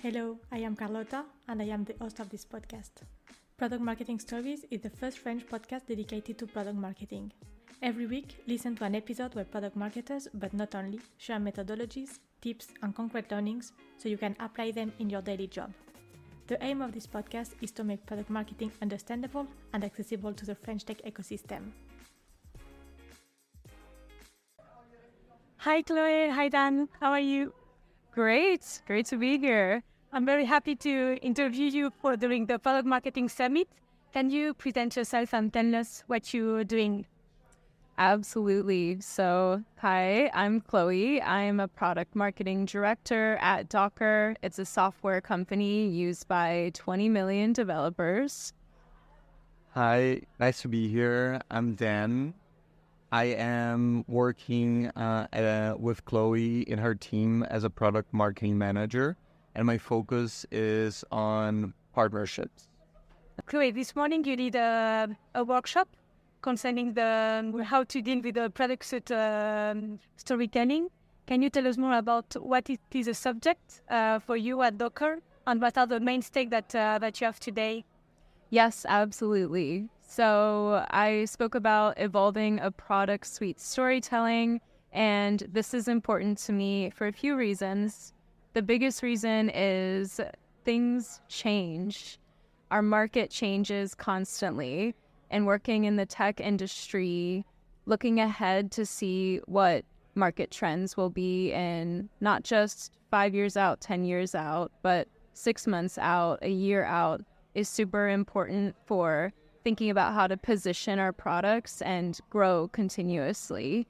Hello, I am Carlota and I am the host of this podcast. Product Marketing Stories is the first French podcast dedicated to product marketing. Every week, listen to an episode where product marketers, but not only, share methodologies, tips, and concrete learnings so you can apply them in your daily job. The aim of this podcast is to make product marketing understandable and accessible to the French tech ecosystem. Hi Chloe, hi Dan, how are you? Great to be here. I'm very happy to interview you during the Product Marketing Summit. Can you present yourself and tell us what you're doing? Absolutely. So, hi, I'm Chloe. I'm a product marketing director at Docker. It's a software company used by 20 million developers. Hi, nice to be here. I'm Dan. I am working with Chloe in her team as a product marketing manager, and my focus is on partnerships. Chloe, this morning you did a workshop concerning how to deal with the product suite storytelling. Can you tell us more about what it is a subject for you at Docker, and what are the main stakes that you have today? Yes, absolutely. So I spoke about evolving a product suite storytelling, and this is important to me for a few reasons. The biggest reason is things change. Our market changes constantly, and working in the tech industry, looking ahead to see what market trends will be in not just 5 years out, 10 years out, but 6 months out, a year out, is super important for thinking about how to position our products and grow continuously.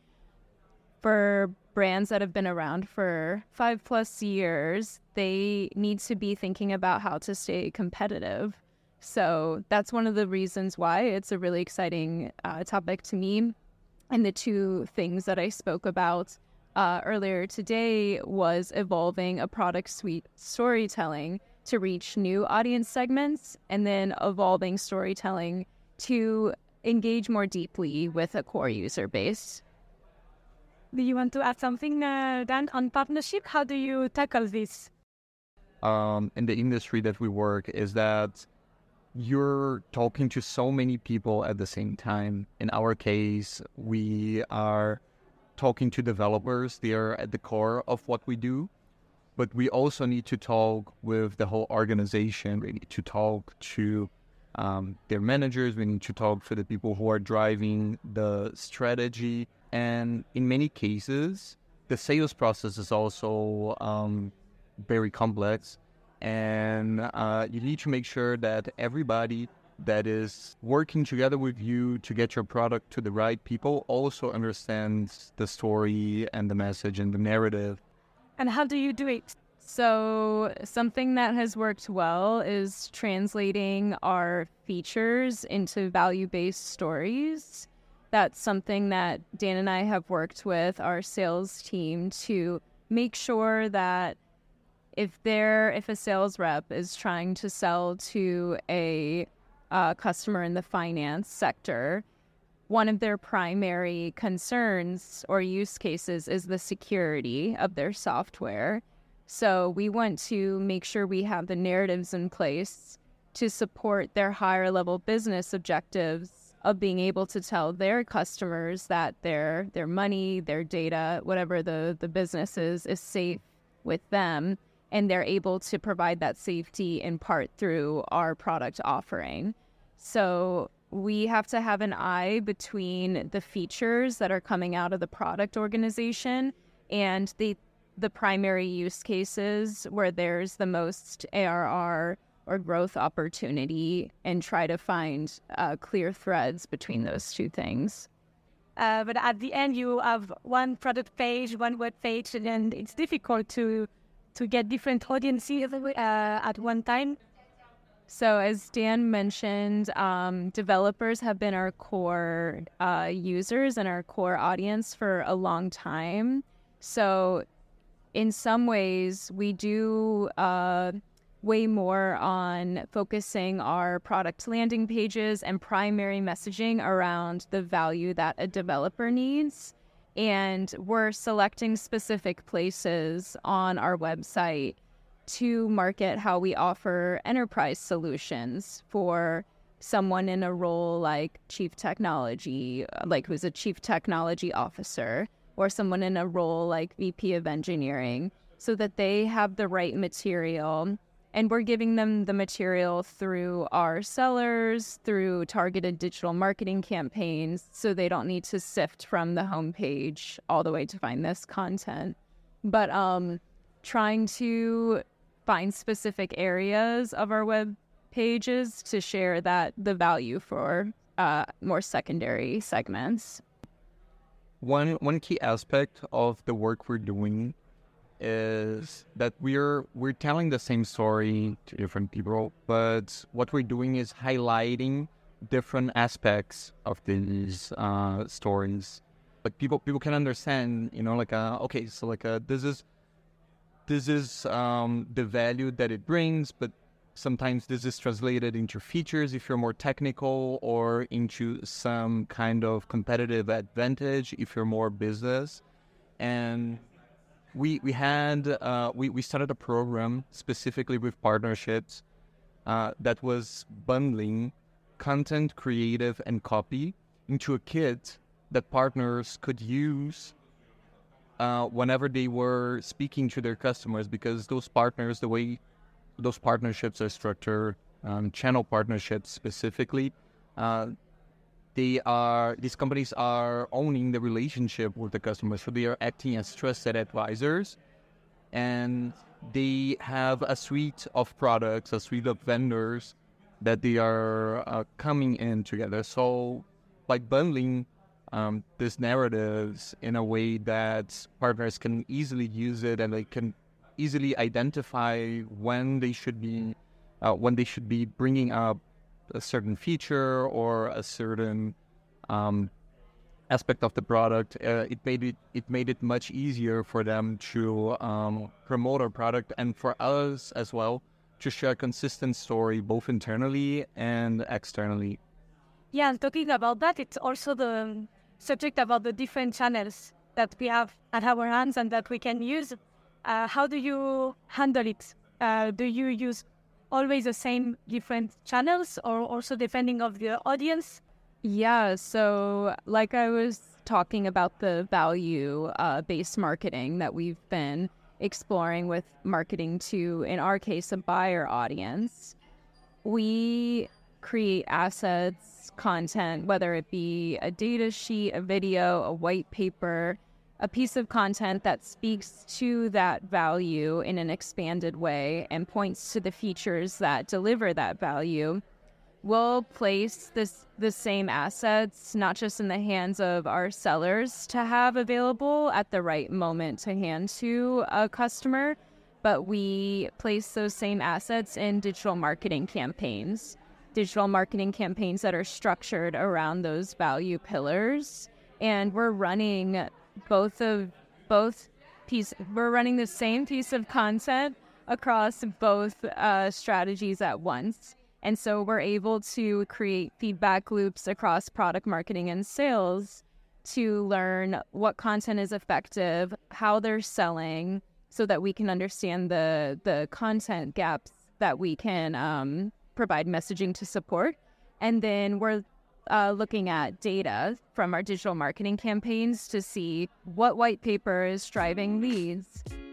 For brands that have been around for 5+ years, they need to be thinking about how to stay competitive. So that's one of the reasons why it's a really exciting topic to me. And the two things that I spoke about earlier today was evolving a product suite storytelling to reach new audience segments, and then evolving storytelling to engage more deeply with a core user base. Do you want to add something, Dan, on partnership? How do you tackle this? In the industry that we work is that you're talking to so many people at the same time. In our case, we are talking to developers. They are at the core of what we do. But we also need to talk with the whole organization. We need to talk to their managers. We need to talk to the people who are driving the strategy. And in many cases, the sales process is also very complex. And you need to make sure that everybody that is working together with you to get your product to the right people also understands the story and the message and the narrative. And how do you do it? So something that has worked well is translating our features into value-based stories. That's something that Dan and I have worked with our sales team to make sure that if a sales rep is trying to sell to a customer in the finance sector, one of their primary concerns or use cases is the security of their software. So we want to make sure we have the narratives in place to support their higher level business objectives of being able to tell their customers that their money, their data, whatever the business is safe with them, and they're able to provide that safety in part through our product offering. So we have to have an eye between the features that are coming out of the product organization and the primary use cases where there's the most ARR or growth opportunity, and try to find clear threads between those two things. But at the end, you have one product page, one web page, and it's difficult to get different audiences at one time. So as Dan mentioned, developers have been our core users and our core audience for a long time. So in some ways, we do way more on focusing our product landing pages and primary messaging around the value that a developer needs. And we're selecting specific places on our website to market how we offer enterprise solutions for someone in a role like chief technology, like who's a chief technology officer, or someone in a role like VP of engineering, so that they have the right material. And we're giving them the material through our sellers, through targeted digital marketing campaigns, so they don't need to sift from the homepage all the way to find this content. But trying to find specific areas of our web pages to share the value for more secondary segments. One key aspect of the work we're doing is that we're telling the same story to different people, but what we're doing is highlighting different aspects of these stories. Like people can understand, okay, so this is the value that it brings, but sometimes this is translated into features if you're more technical, or into some kind of competitive advantage if you're more business. And we started a program specifically with partnerships that was bundling content, creative, and copy into a kit that partners could use whenever they were speaking to their customers, because those partners, the way those partnerships are structured, channel partnerships specifically, these companies are owning the relationship with the customer, so they are acting as trusted advisors, and they have a suite of products, a suite of vendors that they are coming in together. So by bundling these narratives in a way that partners can easily use it, and they can easily identify when they should be bringing up a certain feature or a certain aspect of the product, it made it much easier for them to promote our product, and for us as well to share a consistent story both internally and externally. Yeah, and talking about that, it's also the subject about the different channels that we have at our hands and that we can use. How do you handle it? Do you use always the same different channels, or also depending of the audience? Yeah, so like I was talking about the value-based marketing that we've been exploring with marketing to, in our case, a buyer audience, we create assets, content, whether it be a data sheet, a video, a white paper, a piece of content that speaks to that value in an expanded way and points to the features that deliver that value. We'll place the same assets not just in the hands of our sellers to have available at the right moment to hand to a customer, but we place those same assets in digital marketing campaigns that are structured around those value pillars. And we're running we're running the same piece of content across both strategies at once. And so we're able to create feedback loops across product marketing and sales to learn what content is effective, how they're selling, so that we can understand the content gaps that we can provide messaging to support. And then we're looking at data from our digital marketing campaigns to see what white paper is driving leads,